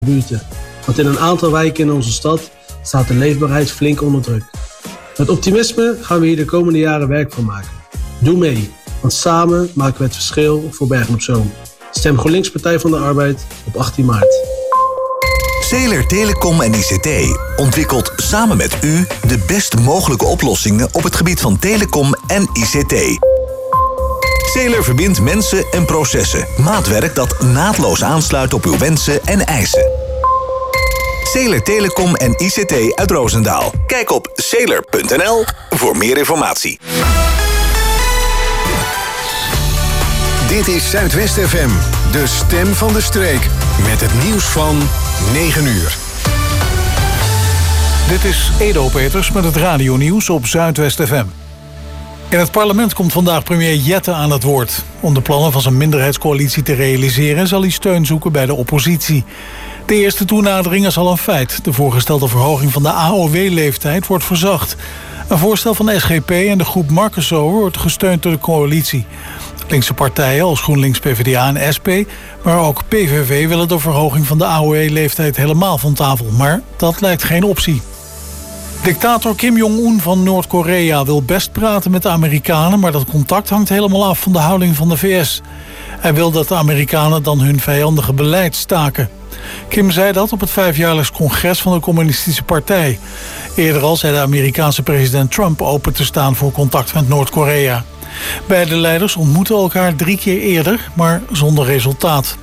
buurten. Want in een aantal wijken in onze stad staat de leefbaarheid flink onder druk. Met optimisme gaan we hier de komende jaren werk van maken. Doe mee, want samen maken we het verschil voor Bergen op Zoom. Stem GroenLinks Partij van de Arbeid op 18 maart. Zeeler Telecom en ICT ontwikkelt samen met u de best mogelijke oplossingen op het gebied van telecom en ICT. Zeeler verbindt mensen en processen. Maatwerk dat naadloos aansluit op uw wensen en eisen. Zeeler Telecom en ICT uit Roosendaal. Kijk op zeeler.nl voor meer informatie. Dit is Zuidwest FM, de stem van de streek. Met het nieuws van 9 uur. Dit is Edo Peters met het radionieuws op Zuidwest FM. In het parlement komt vandaag premier Jette aan het woord. Om de plannen van zijn minderheidscoalitie te realiseren zal hij steun zoeken bij de oppositie. De eerste toenadering is al een feit. De voorgestelde verhoging van de AOW-leeftijd wordt verzacht. Een voorstel van de SGP en de groep Marcusau wordt gesteund door de coalitie. Linkse partijen als GroenLinks, PvdA en SP, maar ook PVV willen de verhoging van de AOW-leeftijd helemaal van tafel. Maar dat lijkt geen optie. Dictator Kim Jong-un van Noord-Korea wil best praten met de Amerikanen, maar dat contact hangt helemaal af van de houding van de VS. Hij wil dat de Amerikanen dan hun vijandige beleid staken. Kim zei dat op het 5-jaarlijks congres van de Communistische Partij. Eerder al zei de Amerikaanse president Trump open te staan voor contact met Noord-Korea. Beide leiders ontmoeten elkaar 3 keer eerder, maar zonder resultaat.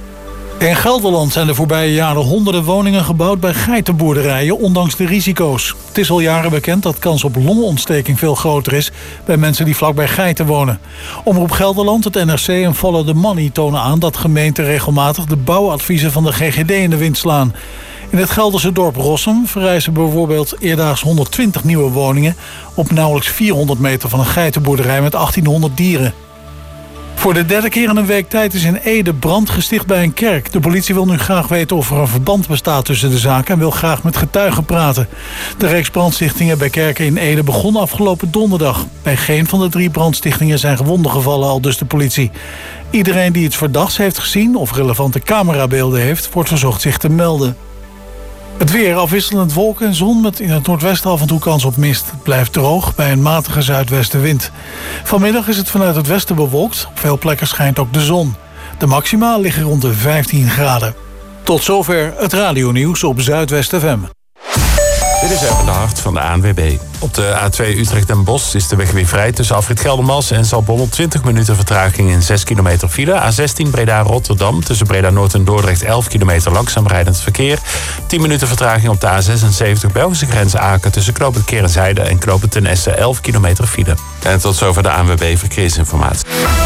In Gelderland zijn de voorbije jaren honderden woningen gebouwd bij geitenboerderijen, ondanks de risico's. Het is al jaren bekend dat kans op longontsteking veel groter is bij mensen die vlakbij geiten wonen. Omroep Gelderland, het NRC en Follow the Money tonen aan dat gemeenten regelmatig de bouwadviezen van de GGD in de wind slaan. In het Gelderse dorp Rossum verrijzen bijvoorbeeld eerdaags 120 nieuwe woningen op nauwelijks 400 meter van een geitenboerderij met 1800 dieren. Voor de 3e keer in een week tijd is in Ede brand gesticht bij een kerk. De politie wil nu graag weten of er een verband bestaat tussen de zaken en wil graag met getuigen praten. De reeks brandstichtingen bij kerken in Ede begon afgelopen donderdag. Bij geen van de 3 brandstichtingen zijn gewonden gevallen, aldus de politie. Iedereen die iets verdachts heeft gezien of relevante camerabeelden heeft, wordt verzocht zich te melden. Het weer, afwisselend wolken en zon met in het noordwesten af en toe kans op mist. Het blijft droog bij een matige zuidwestenwind. Vanmiddag is het vanuit het westen bewolkt. Op veel plekken schijnt ook de zon. De maxima liggen rond de 15 graden. Tot zover het radionieuws op Zuidwest FM. Dit is even de hart van de ANWB. Op de A2 Utrecht-Den Bosch is de weg weer vrij tussen afrit Geldermalsen en Zaltbommel. 20 minuten vertraging in 6 kilometer file. A16 Breda-Rotterdam tussen Breda-Noord en Dordrecht 11 kilometer langzaam rijdend verkeer. 10 minuten vertraging op de A76 Belgische grens Aken tussen knooppunt Kerenzijde en knooppunt Ten Essen 11 kilometer file. En tot zover de ANWB verkeersinformatie.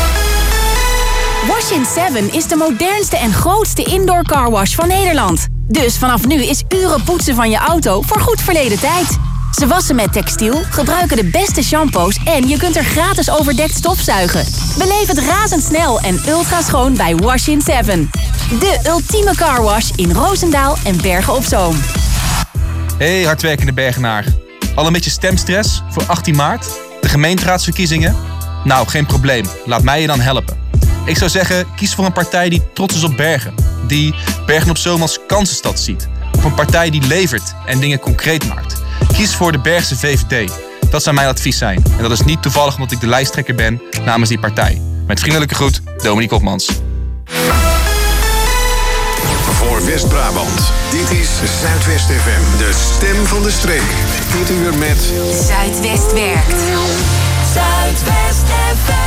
Wash-in 7 is de modernste en grootste indoor carwash van Nederland. Dus vanaf nu is uren poetsen van je auto voor goed verleden tijd. Ze wassen met textiel, gebruiken de beste shampoos en je kunt er gratis overdekt stofzuigen. Beleef het razendsnel en ultra schoon bij Wash-in 7. De ultieme carwash in Roosendaal en Bergen op Zoom. Hey hardwerkende Bergenaar. Al een beetje stemstress voor 18 maart? De gemeenteraadsverkiezingen? Nou, geen probleem. Laat mij je dan helpen. Ik zou zeggen, kies voor een partij die trots is op Bergen. Die Bergen op Zoom als kansenstad ziet. Of een partij die levert en dingen concreet maakt. Kies voor de Bergse VVD. Dat zou mijn advies zijn. En dat is niet toevallig omdat ik de lijsttrekker ben namens die partij. Met vriendelijke groet, Dominique Hofmans. Voor West-Brabant. Dit is Zuidwest FM, de stem van de streek. Dit uur met Zuidwest werkt. Zuidwest FM.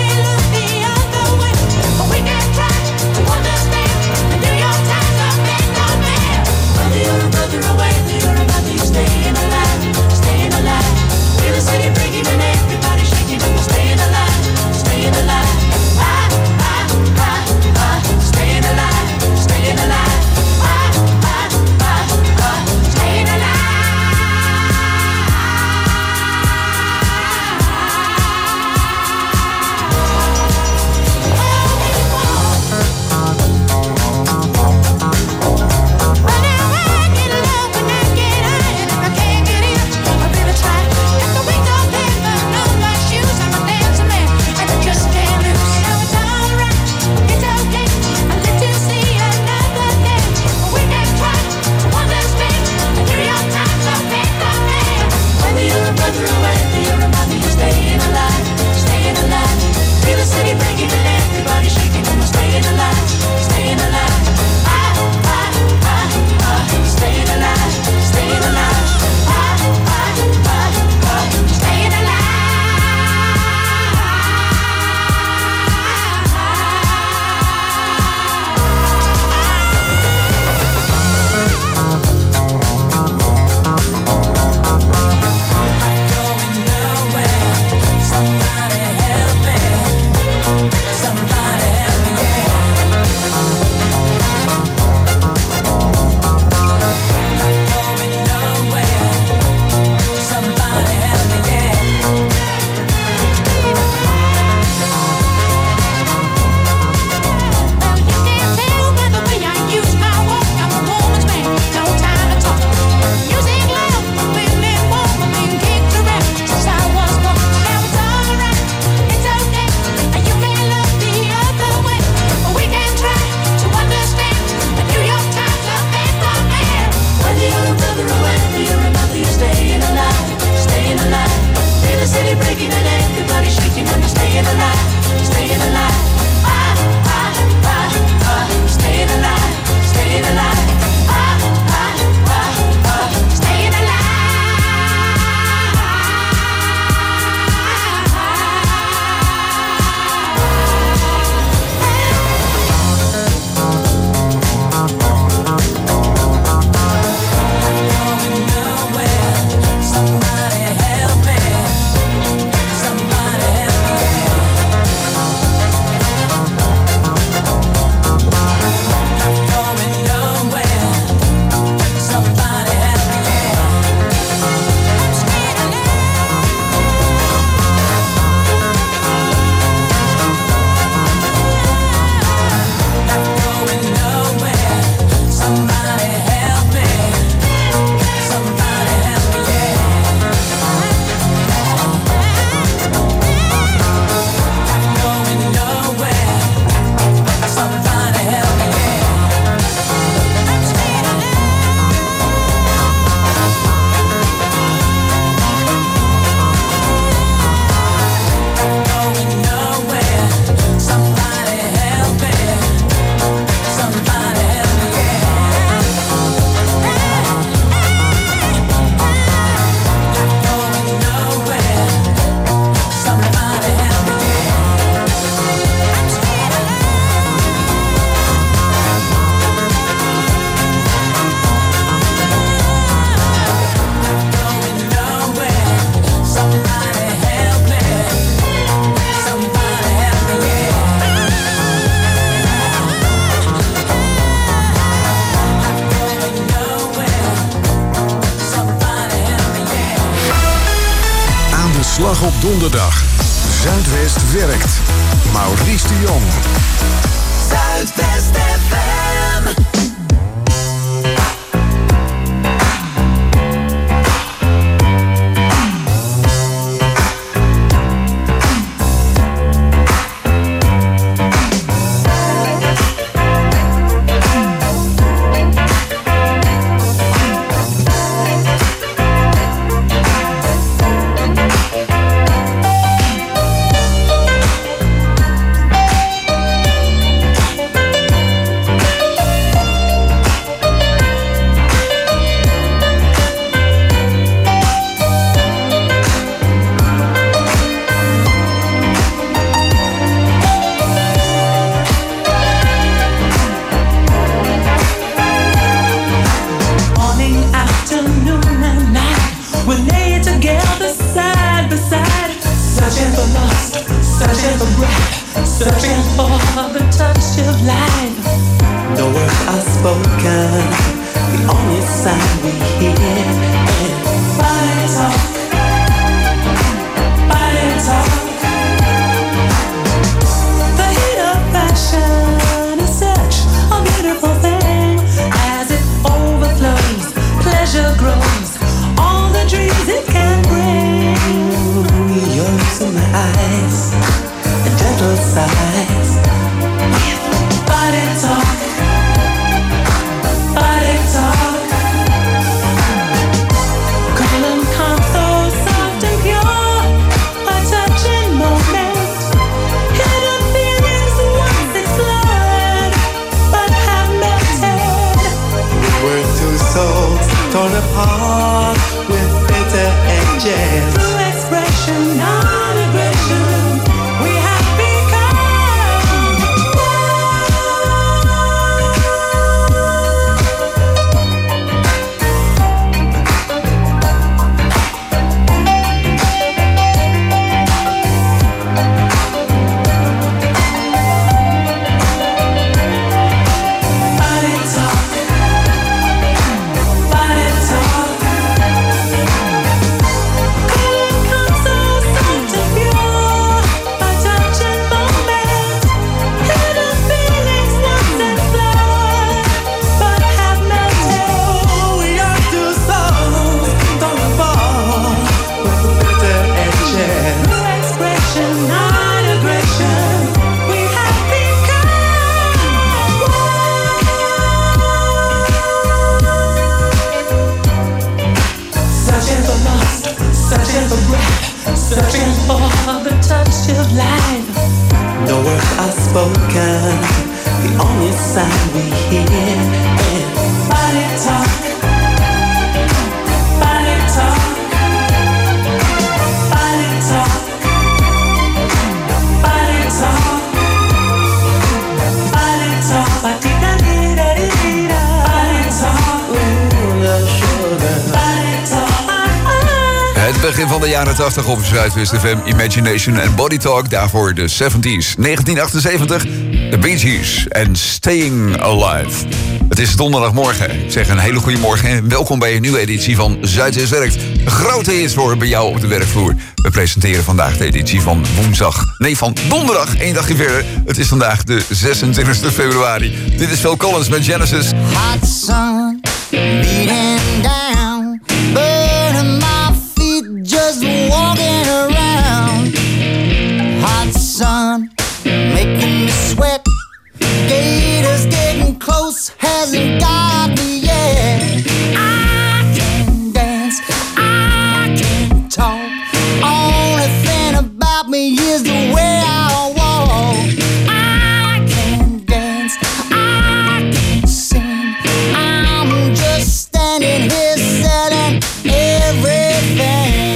We can try to understand and do your time. Slag op donderdag. Zuidwest werkt. Maurice de Jong. Zuidwest FM. Begin van de jaren 80 op Zuidwest FM, Imagination en Body Talk. Daarvoor de 70s. 1978, The Bee Gees en Staying Alive. Het is donderdagmorgen. Ik zeg een hele goede morgen en welkom bij een nieuwe editie van Zuidwest Werkt. Een grote hits voor bij jou op de werkvloer. We presenteren vandaag de editie van van donderdag, 1 dagje verder. Het is vandaag de 26 februari. Dit is Phil Collins met Genesis. Hot sun, beating down, burning my feet, just walking around. Hot sun, making me sweat. Gators getting close, hasn't got me yet. I can dance, I can talk. Only thing about me is the way I walk. I can dance, I can sing. I'm just standing here selling everything.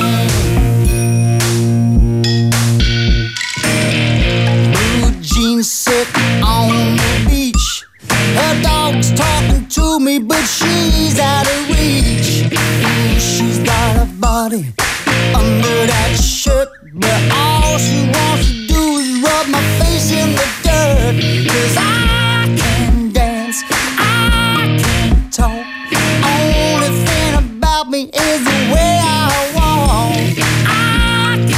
Blue jeans sit on the beach. Her dog's talking to me, but she's out of reach. She's got a body under that shirt, but all she wants to do is rub my face in the dirt. 'Cause I can dance, I can talk. Only thing about me is the way I walk. I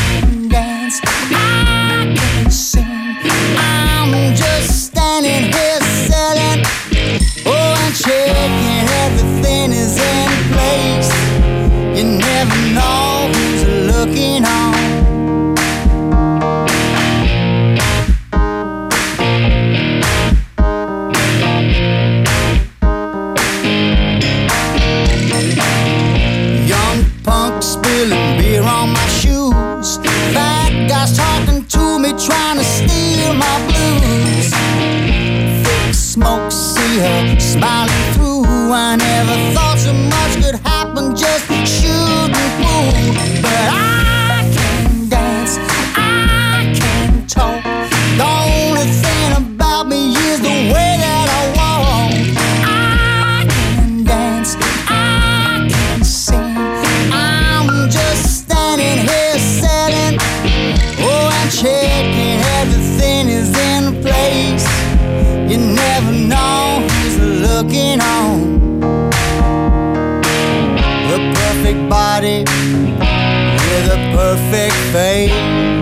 with a perfect face.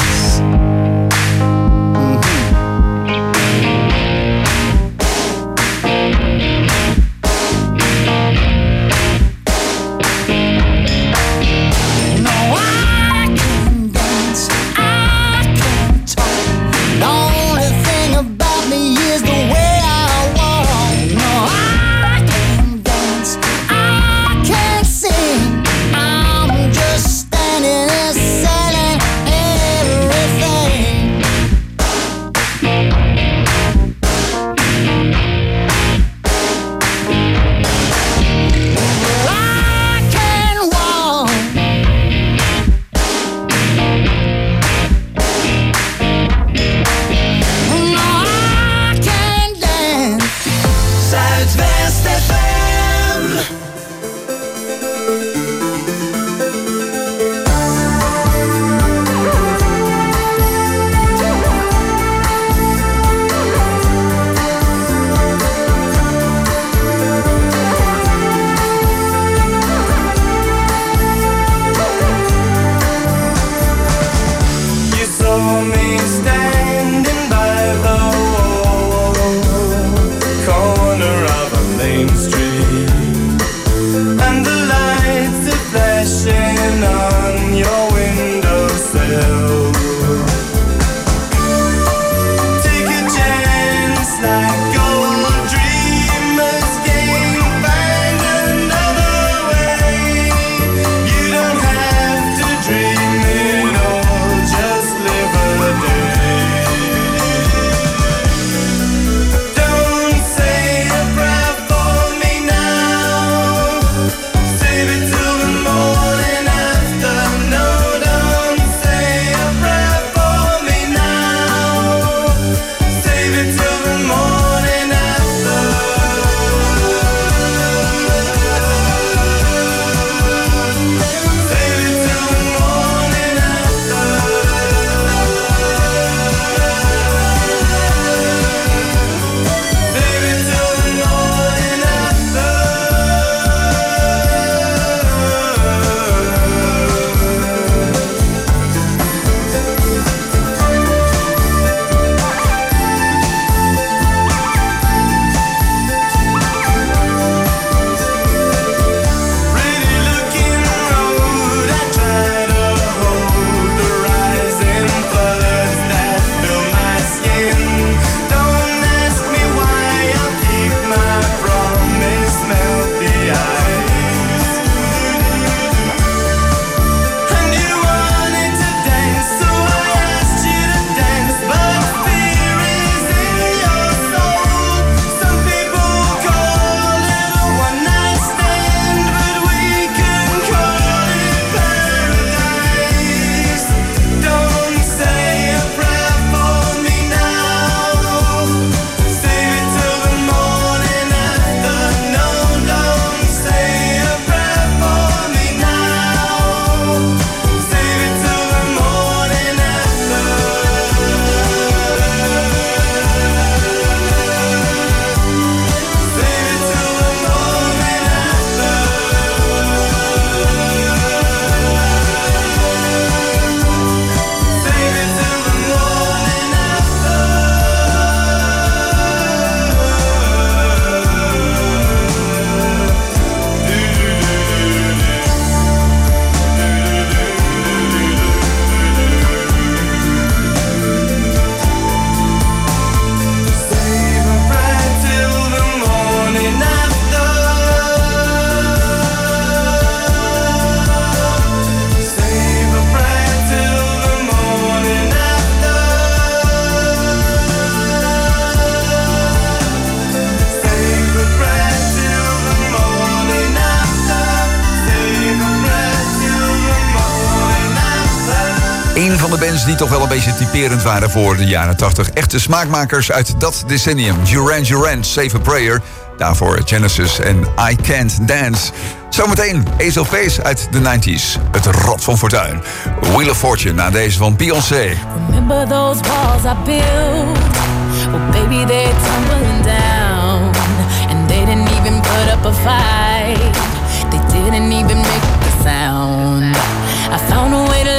Een van de bands die toch wel een beetje typerend waren voor de jaren 80. Echte smaakmakers uit dat decennium. Duran Duran, Save a Prayer. Daarvoor Genesis en I Can't Dance. Zometeen Ace of Base uit de 90s. Het Rad van Fortuin. Wheel of Fortune na deze van Beyoncé. Remember those walls I built? Well, baby, they're tumbling down. And they didn't even put up a fight. They didn't even make the sound. I found a way to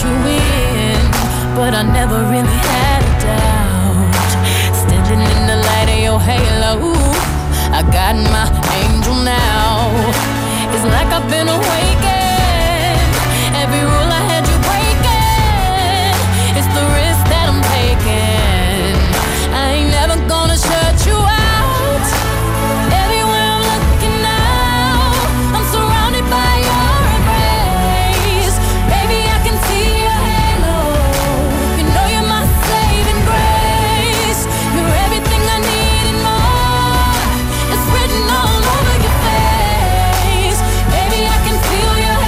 you in, but I never really had a doubt. Standing in the light of your halo, I got my angel now. It's like I've been awakened. Every rule I had you breaking. It's the risk that I'm taking. I ain't never gonna shut you out. Everywhere I'm looking now, I'm surrounded by your embrace. Baby, I can see your halo. You know you're my saving grace. You're everything I need and more. It's written all over your face. Baby, I can feel your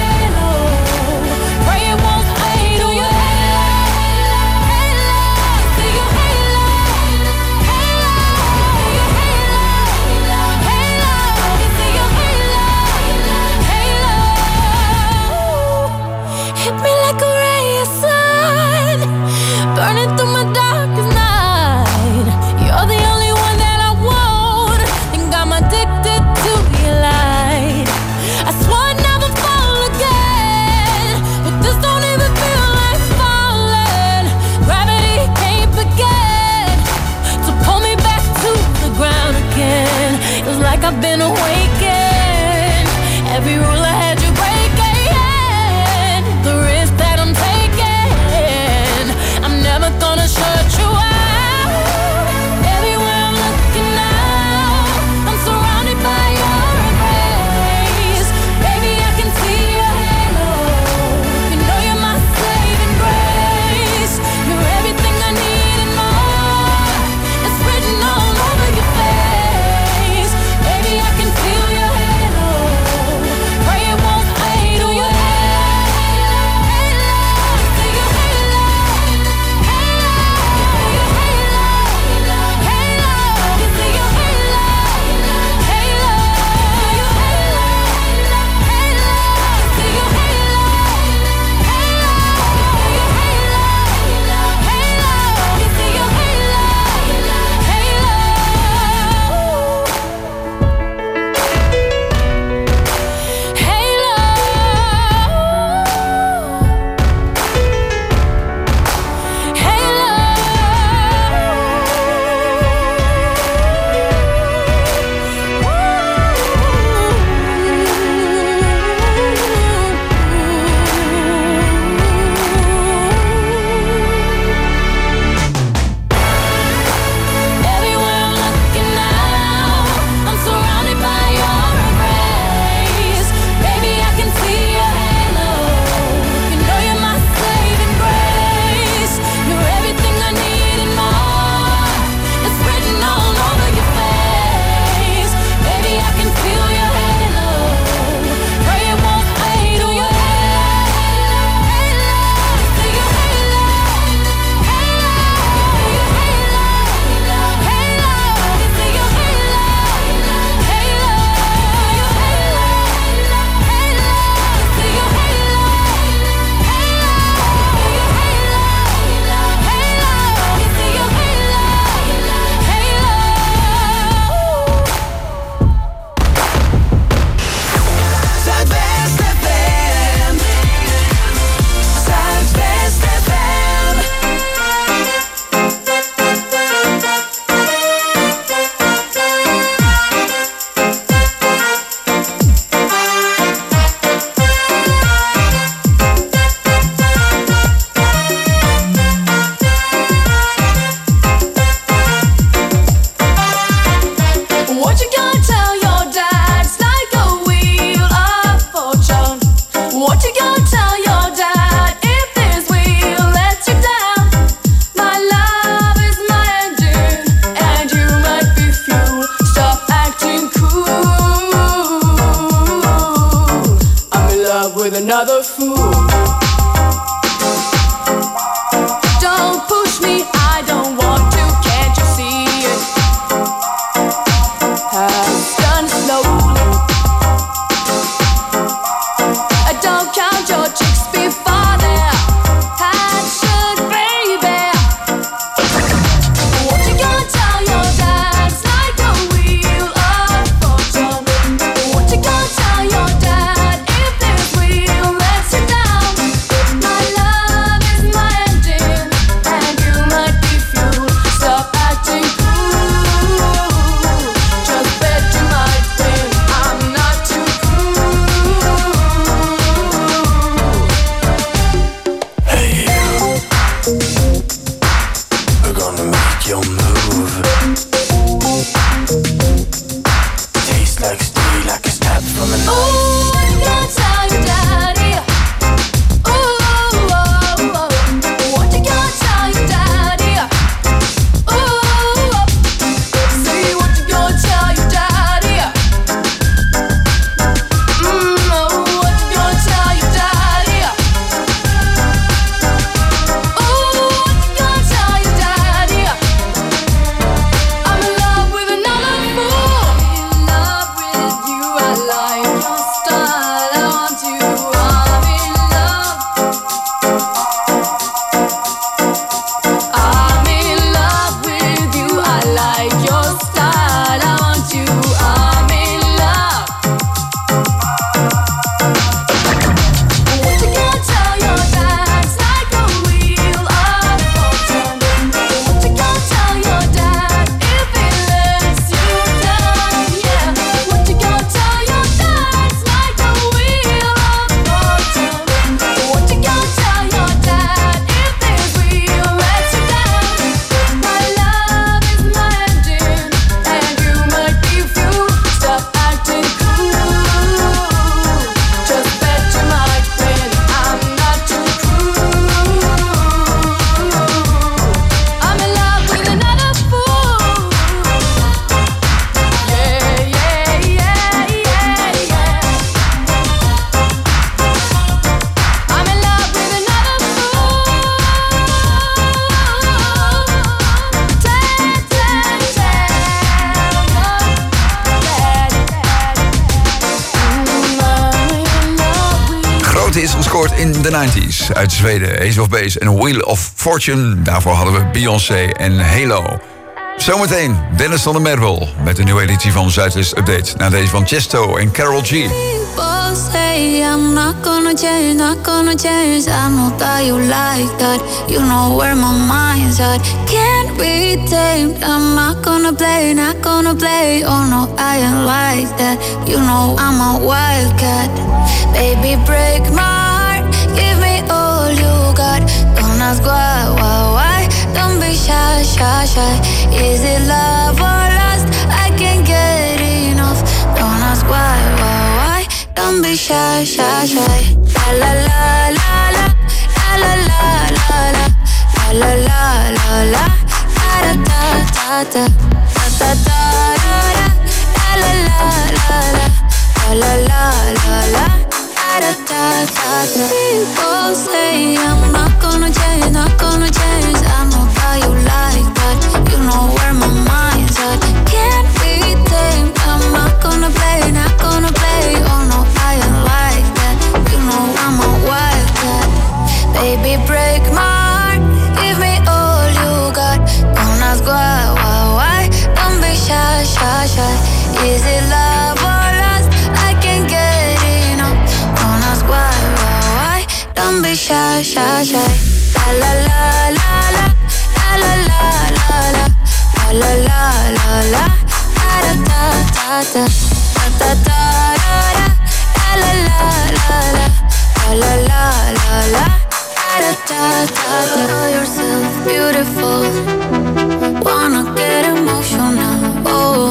in de 90s uit Zweden. Ace of Base en Wheel of Fortune. Daarvoor hadden we Beyoncé en Halo. Zometeen Dennis van der Merwel met een nieuwe editie van Zuidwest Update. Na deze van Chesto en Karol G. People say I'm not gonna change, not gonna change. I know that you like that. You know where my mind's at. Can't be tamed. I'm not gonna play, not gonna play. Oh no, I ain't like that. You know I'm a wildcat. Baby, break my heart. Give me all you got. Don't ask why. Don't be shy, shy, shy. Is it love or lust? I can't get enough. Don't ask why. Don't be shy, shy, shy. La la la la la, la la la la, la la la la, da da da da, da da da, la la la la, la la la la, da da da da. People say I'm not gonna change, not gonna change. I know that you like that. You know where my mind's at. Can't be tamed. I'm not gonna play, not gonna play. Oh no, I ain't like that. You know I'm a wildcat. Baby, break my heart. Give me all you got. Don't ask why. Don't be shy, shy, shy. Is it love or lust? I can't get enough. Don't ask why. Don't be shy, shy, shy. La la la la la, la la la la, la la la la, da da da da, da da da, la la la la, la la la la, da da da da. Call yourself beautiful. Wanna get emotional. Oh,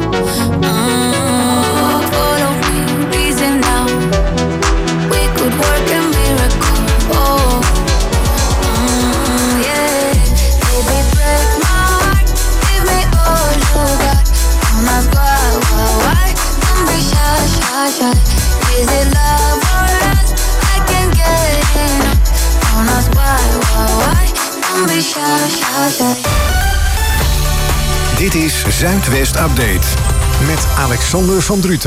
follow me, reason now. We could work a miracle. Oh, yeah. Baby, break my heart. Give me all you got. Don't ask why. Don't be shy, shy, shy. Is it love or lust? I can't get enough. Don't ask why. Don't be shy, shy, shy. Dit is Zuidwest Update met Alexander van Druten.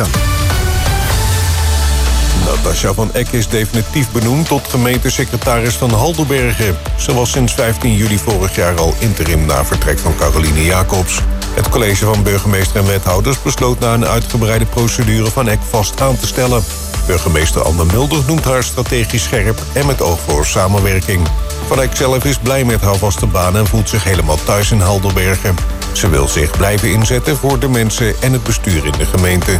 Natasja van Eck is definitief benoemd tot gemeentesecretaris van Halderbergen. Ze was sinds 15 juli vorig jaar al interim na vertrek van Caroline Jacobs. Het college van burgemeester en wethouders besloot na een uitgebreide procedure van Eck vast aan te stellen. Burgemeester Anne Mulder noemt haar strategisch scherp en met oog voor samenwerking. Van Eck zelf is blij met haar vaste baan en voelt zich helemaal thuis in Halderbergen. Ze wil zich blijven inzetten voor de mensen en het bestuur in de gemeente.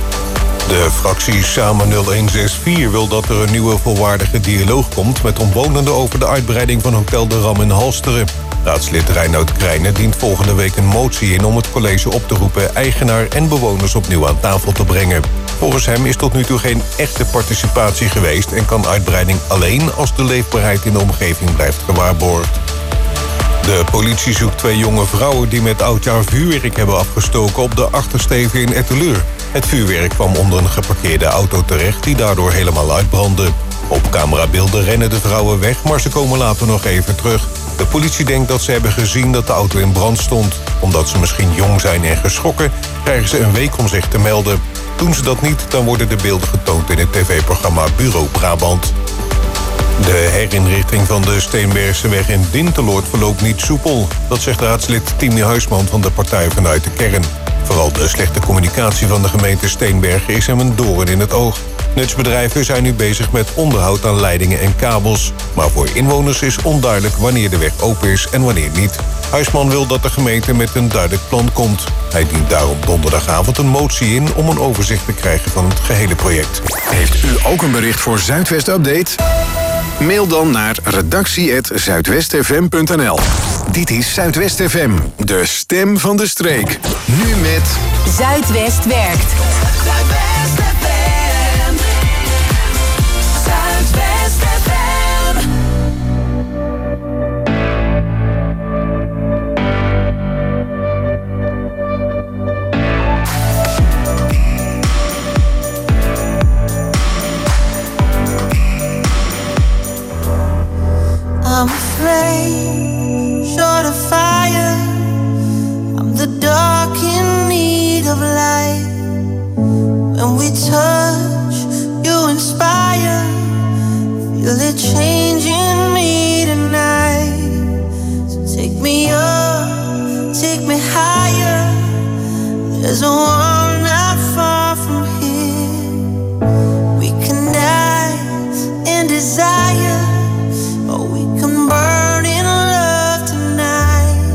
De fractie Samen 0164 wil dat er een nieuwe volwaardige dialoog komt met omwonenden over de uitbreiding van Hotel de Ram in Halsteren. Raadslid Reinoud Krijnen dient volgende week een motie in om het college op te roepen eigenaar en bewoners opnieuw aan tafel te brengen. Volgens hem is tot nu toe geen echte participatie geweest en kan uitbreiding alleen als de leefbaarheid in de omgeving blijft gewaarborgd. De politie zoekt 2 jonge vrouwen die met oudjaar vuurwerk hebben afgestoken op de Achtersteven in Etteleur. Het vuurwerk kwam onder een geparkeerde auto terecht die daardoor helemaal uitbrandde. Op camerabeelden rennen de vrouwen weg, maar ze komen later nog even terug. De politie denkt dat ze hebben gezien dat de auto in brand stond. Omdat ze misschien jong zijn en geschrokken, krijgen ze een week om zich te melden. Doen ze dat niet, dan worden de beelden getoond in het tv-programma Bureau Brabant. De herinrichting van de Steenbergseweg in Dinteloord verloopt niet soepel. Dat zegt raadslid Tini Huisman van de partij vanuit de kern. Vooral de slechte communicatie van de gemeente Steenbergen is hem een doorn in het oog. Nutsbedrijven zijn nu bezig met onderhoud aan leidingen en kabels. Maar voor inwoners is onduidelijk wanneer de weg open is en wanneer niet. Huisman wil dat de gemeente met een duidelijk plan komt. Hij dient daarom donderdagavond een motie in om een overzicht te krijgen van het gehele project. Heeft u ook een bericht voor Zuidwest Update? Mail dan naar redactie@zuidwestfm.nl. Dit is Zuidwest FM, de stem van de streek. Nu met Zuidwest werkt. Zuidwest FM. Zuidwest FM. I'm afraid, short of fire. I'm the dark in need of light. When we touch, you inspire. Feel feel it changing me tonight. So take me up, take me higher. There's a world not far from here. We can dance in desire, or we can burn in love tonight.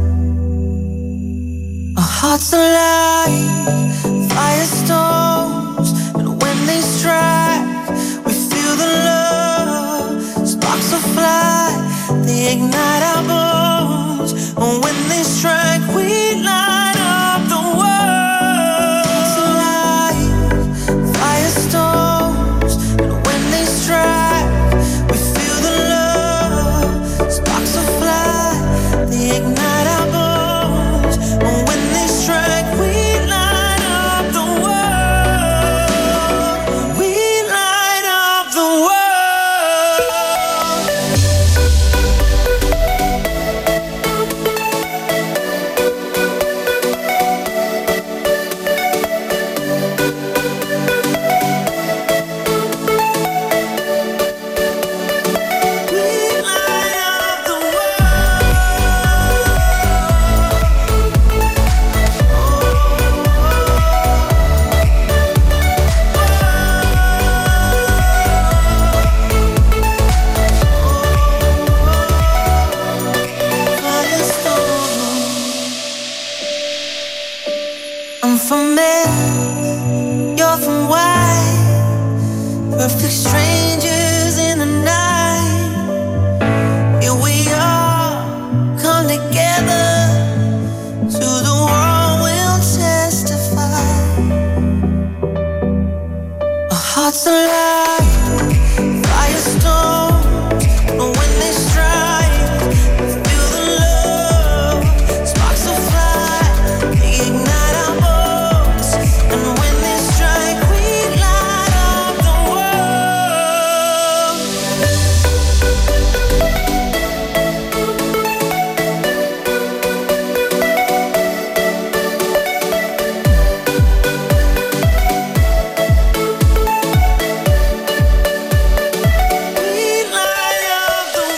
Our hearts alive, firestorms, and when they strike, we feel the love. Sparks will fly, they ignite our bones, and when they strike, we light up the world. It's alive, firestorms, and when they strike, we feel the love. Sparks will fly, they ignite our bones, and when they strike, we light up the world. We light up the world. I'm from Mars, you're from Y. Perfect strangers in the night. Here we are, come together. To the world we'll testify. Our hearts alive, firestorms, and when they strike, we feel the love. Sparks will fly, they ignite our bones, and when they strike, we light up the world. We light up the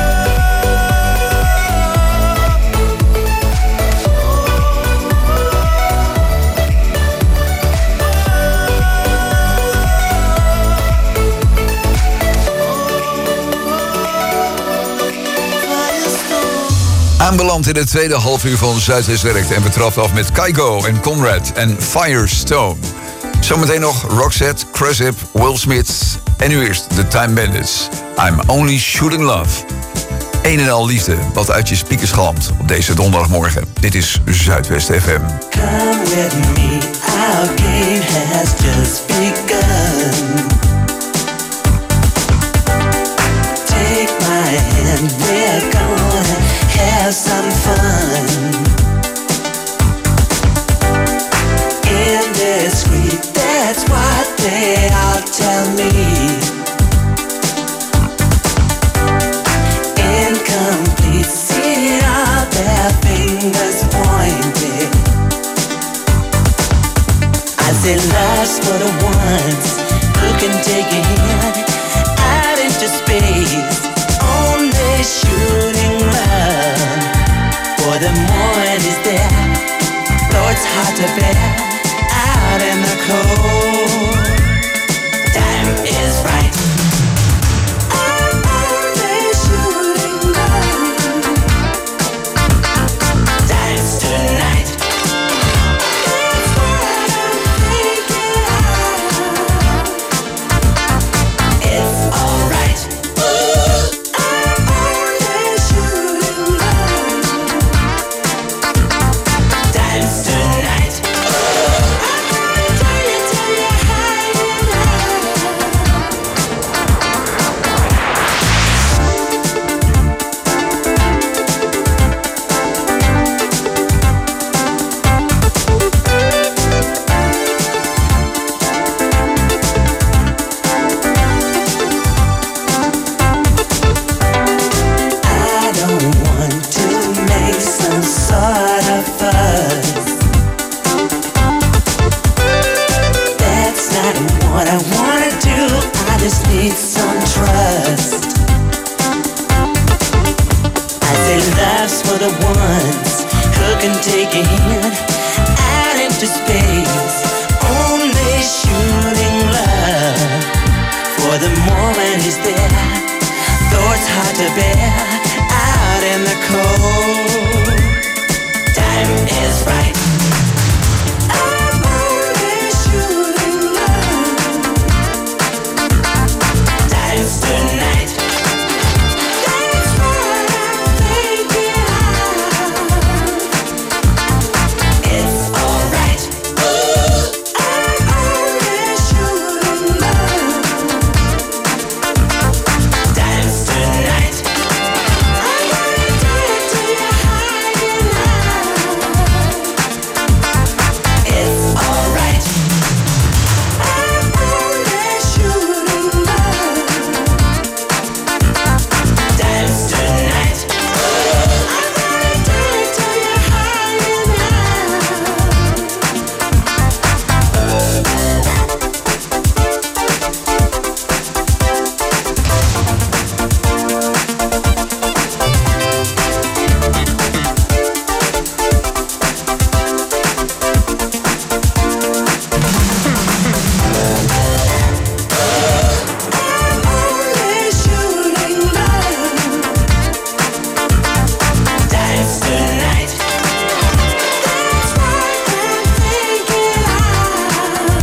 Aanbeland in het tweede halfuur van Zuidwest Werkt. En we trappen af met Kygo en Conrad en Firestone. Zometeen nog Roxette, Cressip, Will Smith. En nu eerst The Time Bandits. I'm Only Shooting Love. Een en al liefde wat uit je speakers galmt op deze donderdagmorgen. Dit is Zuidwest FM. Come with me, our game has just begun. Take my hand, we're gonna have some fun. Indiscreet, that's what they all tell me. Incomplete, see all their fingers pointed. I said lust for the ones who can take a hand out into space. Only shooting love for the morning is there. Though it's hard to bear out in the cold. Time is right. I'm only shooting love. Time's tonight. That's what I'm thinking of. It's alright. I'm only shooting love. Time's tonight. what's hard to bear out in the cold. Time is right. I'm only shooting love. Time's tonight. That's what I'm thinking of. It's alright. I'm only shooting love. Time's tonight. I'm gonna do it till you're hiding out. It's alright. I'm only shooting love. Time's tonight. I'm gonna do it till you're hiding only shooting love. Time's tonight. That's what I'm thinking of.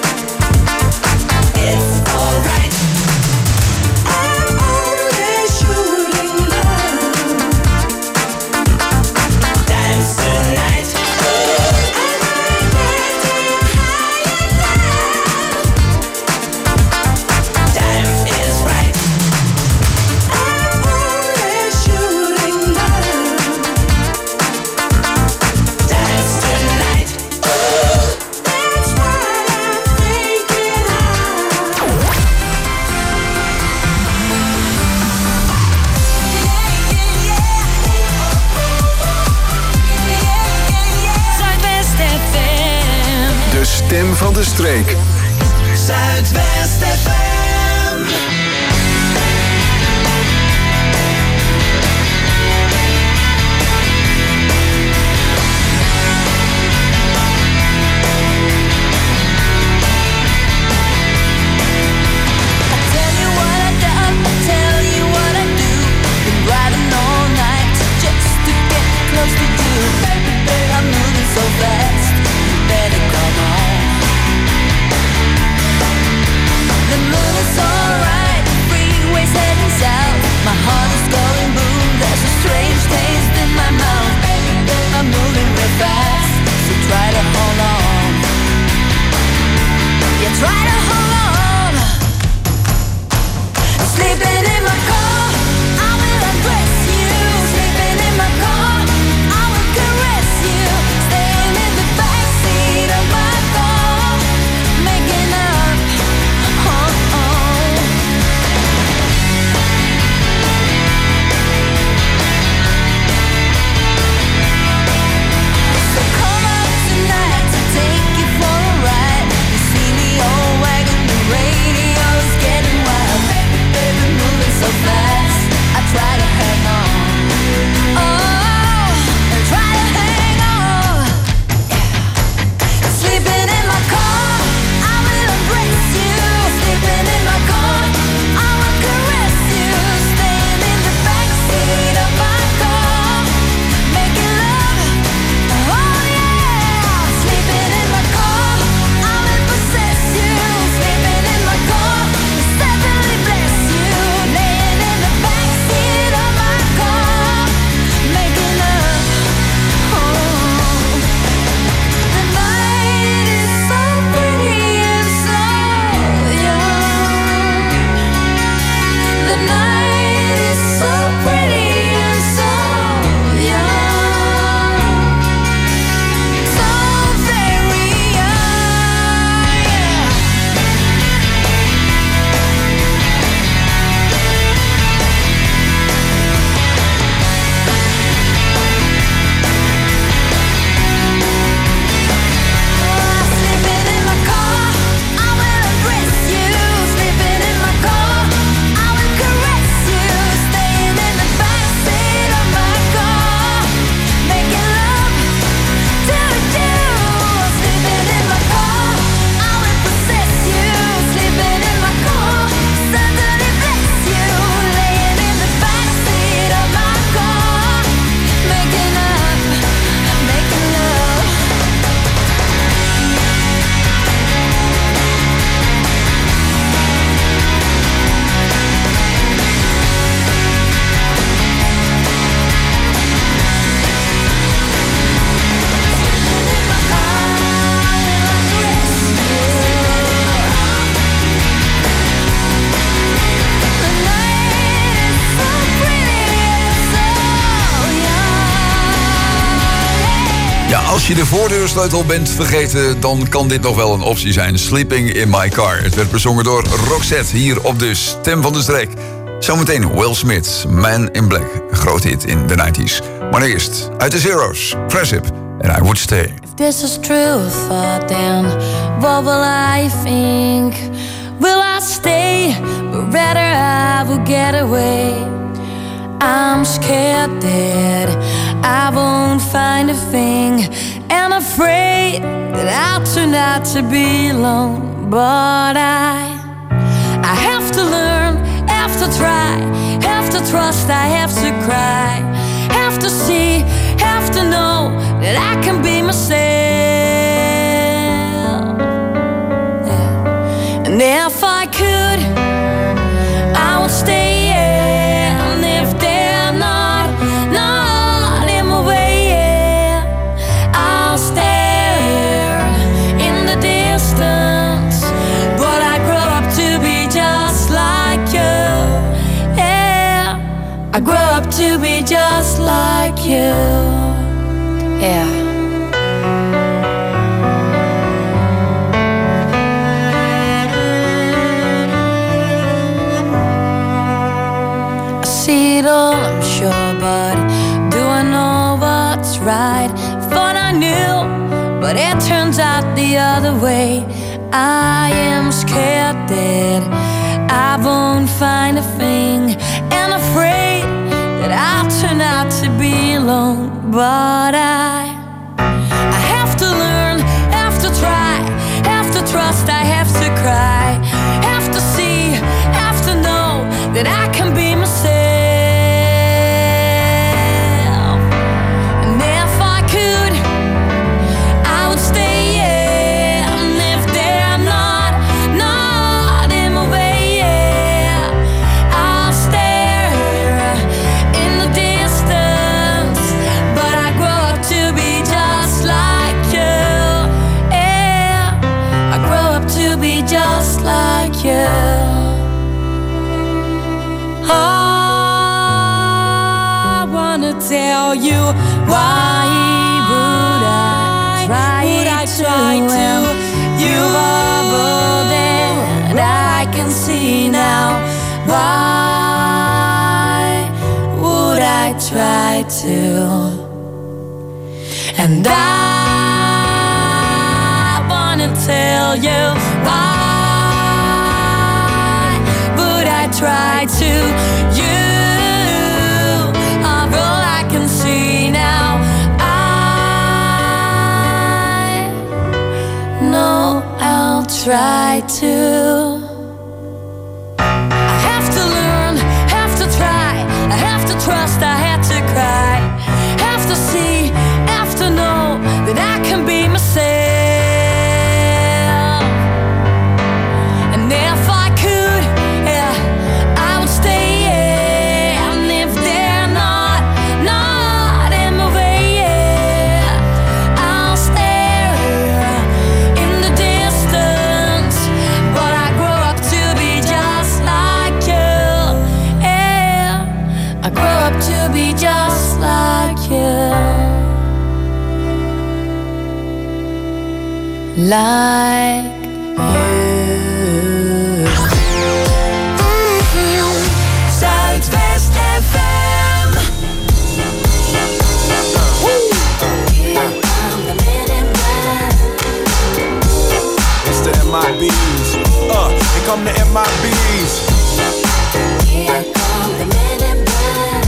It's alright. I'm only shooting love. Time's tonight. I'm gonna get to you high enough. Time is right. I'm only shooting love. Time's tonight. That's what I'm thinking of. Zuidwest FM. De stem van de streek. Zuidwest FM. Tell you what I done, tell you what I do. Been riding all night just to get close to you. Baby, baby, I'm moving so fast. You better come on. The moon is alright. je de voordeursleutel bent vergeten, dan kan dit nog wel een optie zijn. Sleeping in my car. Het werd bezongen door Roxette hier op de Stem van de Streek. Zometeen Will Smith, Man in Black. Een groot hit in de 90s. Maar eerst, uit de Zeros, Cressip en I Would Stay. If this is true thought, then what will I think? Will I stay? But rather I will get away. I'm scared that I won't find a thing, and afraid that I'll turn out to be alone. But I have to learn, have to try, have to trust, I have to cry, have to see, have to know that I can be myself. Yeah. And if I could, I would stay. And if they're not in my way, yeah, I'll stare in the distance. But I grow up to be just like you. Yeah, I grow up to be just like you. Yeah. See it all, I'm sure, but do I know what's right? Thought I knew, but it turns out the other way. I am scared that I won't find a thing, and afraid that I'll turn out to be alone. But I have to learn, have to try, have to trust, I have to cry, have to see, have to know that I can be myself. And if I could, I would stay, yeah. And if they're not in my way, yeah, I'll stare in the distance. But I grow up to be just like you, yeah, I grow up to be just like you. I wanna tell you, why would I try to? You are all that I can see now. Why would I try to? And I wanna tell you, why would I try to? You are all I can see now. I know I'll try to. I have to learn, have to try, I have to trust, I have to cry, have to see, have to know that I can be myself. And if I could, yeah, I would stay, yeah. And if they're not in my way, yeah, I'll stare in the distance. But I grow up to be just like you, yeah, I grow up to be just like you. Like Zuidwest FM. It's the MIBs. Here come the MIBs. Here come the men in black.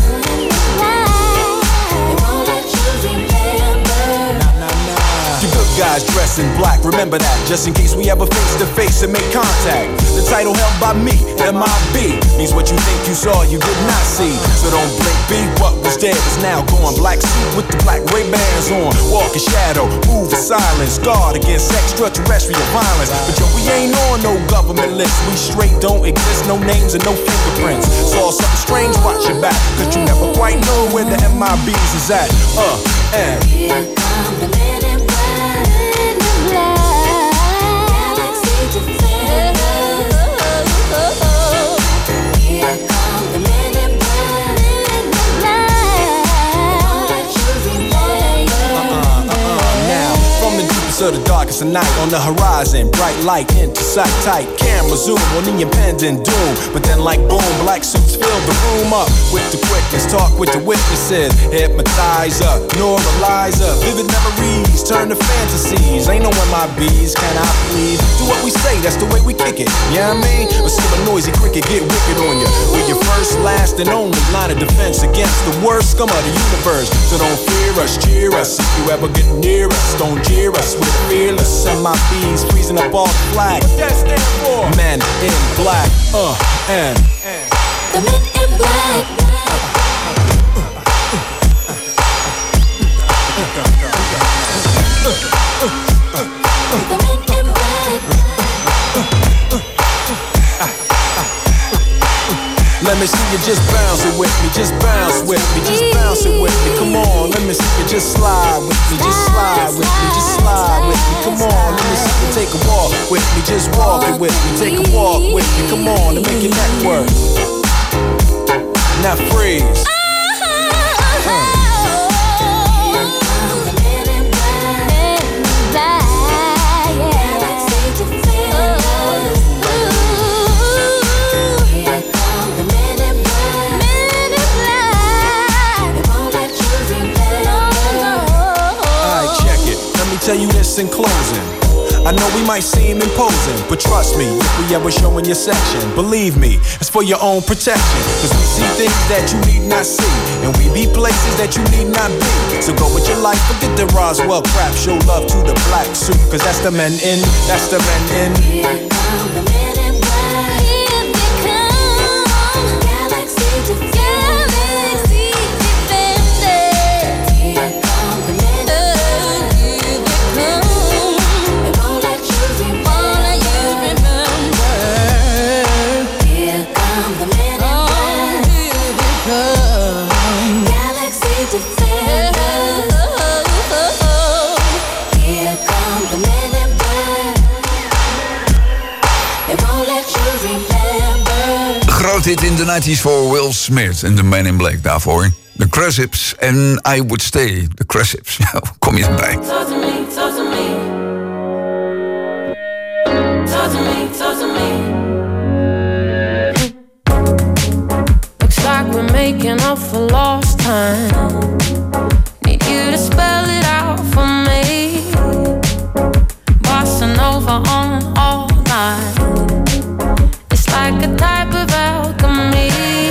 They won't let you remember. You good guys dressed in black, remember that, just in case we ever face to face and make contact. The title held by me, MIB, means what you think you saw, you did not see. So don't blink, be what was dead is now gone. Black suit with the black Ray-Bans on, walk in shadow, move in silence, guard against extraterrestrial violence. But yo, we ain't on no government list, we straight don't exist, no names and no fingerprints. Saw something strange, watch your back, cause you never quite know where the MIBs is at. And here come the men in black. Galaxy defenders. Here come the men in black. Won't let you remember. It's a night on the horizon, bright light into sight, tight camera zoom on the impending doom. But then like boom, black suits fill the room up with the quickness, talk with the witnesses, hypnotizer, neuralizer, vivid memories turn to fantasies. Ain't knowing my bees, can I please do what we say? That's the way we kick it. Yeah, you know what I mean? Or see a noisy cricket get wicked on you. We're your first, last, and only line of defense against the worst scum of the universe. So don't fear us, cheer us. If you ever get near us, don't jeer us. We're fearless. And my bees freezing up all the flag. What that stand for? Men in black. And the men in black. Let me see you just bounce it with me, just bounce with me, just bounce it with me. Come on, let me see you just slide with me, just slide with me, just slide with me. Come on, let me see you take a walk with me, just walk it with me, take a walk with me. Come on, and make your neck work. Now freeze. Tell you this in closing. I know we might seem imposing, but trust me, if we ever show in your section, believe me, it's for your own protection. Cause we see things that you need not see, and we be places that you need not be. So go with your life, forget the Roswell crap, show love to the black suit, cause that's the men in, that's the men in. Here come the men in black. Here they come. Galaxy defenders. Here come the men in black. Groot hit in de 90s voor Will Smith en de Man in Black daarvoor. The Creships en I Would Stay. The Creships, hoe kom je erbij? Talk to me, talk to me. Talk to me, talk to me. Looks like we're making up for lost time. Need you to spell it out for me. Bossa Nova on all night. It's like a type of alchemy.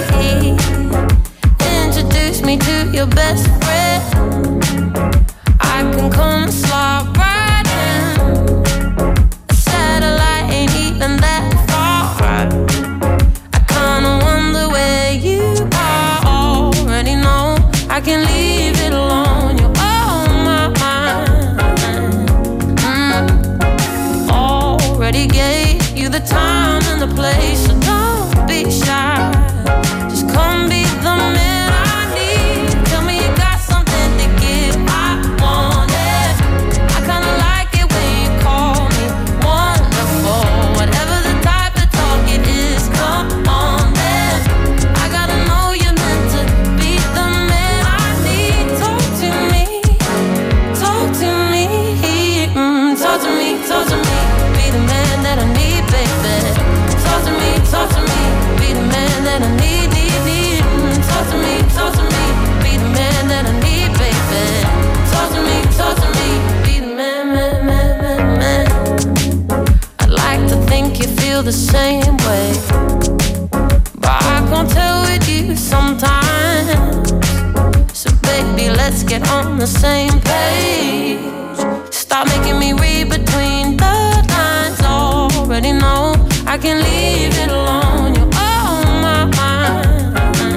Introduce me to your best friend. I can come and slide right in. A satellite ain't even that far. I kinda wonder where you are. Already know I can leave it alone. You're on my mind. Already gave you the time and the place, so don't be shy. Just come be the man I need. Tell me you got something to give. I want it. I kinda like it when you call me wonderful. Whatever the type of talk it is, come on then. I gotta know you're meant to be the man I need. Talk to me, talk to me, talk to me, talk to me. Be the man that I need, baby. Talk to me, be the man that I need, need. Talk to me, be the man that I need, baby. Talk to me, be the man, man. I'd like to think you feel the same way, but I can't tell with you sometimes. So baby, let's get on the same page. Stop making me read between the lines. Already know I can leave it alone. You're on my mind.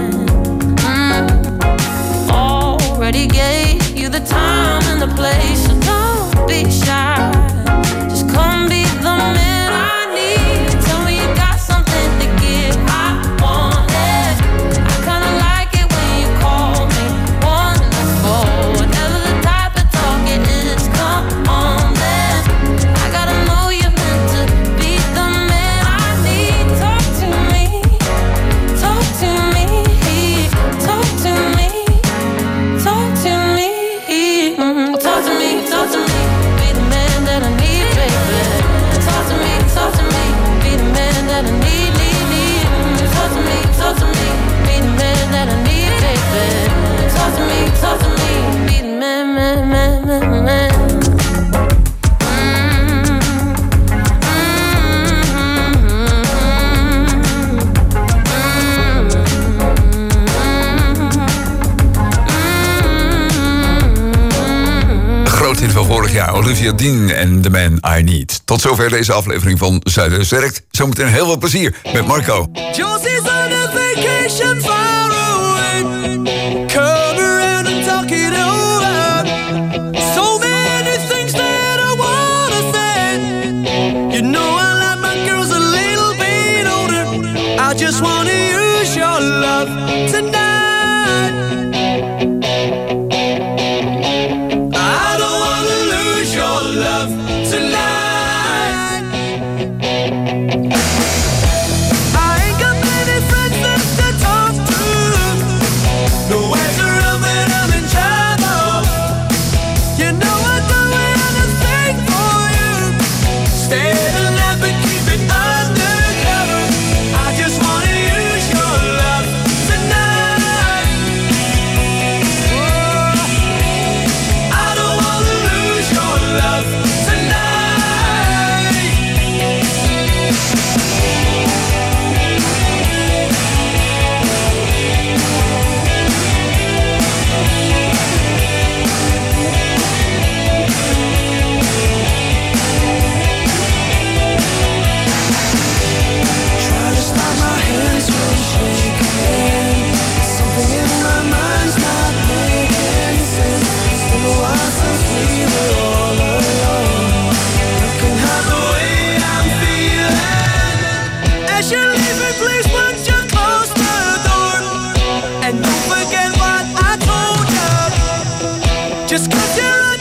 Already gave you the time and the place, so don't be shy. Just come be the man I need. Tell me you got something to give. I want it. I kinda like it when you call me wonderful. Whatever the type of talk it is, come on then. I gotta know you're meant to be the man I need. Talk to Ja, Olivia Dean en The Man I Need. Tot zover deze aflevering van Zuidwest Werkt. Zometeen heel veel plezier met Marco. Josie's on a vacation far away. Come around and talk it over. So many things that I wanna say. You know I like my girls a little bit older. I just wanna use your love tonight. I don't wanna lose your love tonight. Just 'cause you're